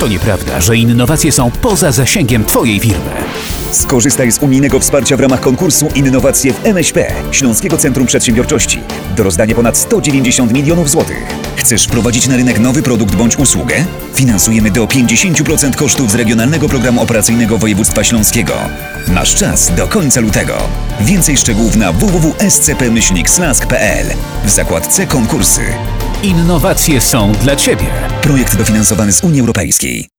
To nieprawda, że innowacje są poza zasięgiem Twojej firmy. Skorzystaj z unijnego wsparcia w ramach konkursu Innowacje w MŚP Śląskiego Centrum Przedsiębiorczości. Do rozdania ponad 190 milionów złotych. Chcesz wprowadzić na rynek nowy produkt bądź usługę? Finansujemy do 50% kosztów z Regionalnego Programu Operacyjnego Województwa Śląskiego. Masz czas do końca lutego. Więcej szczegółów na www.scp-slask.pl w zakładce konkursy. Innowacje są dla Ciebie. Projekt dofinansowany z Unii Europejskiej.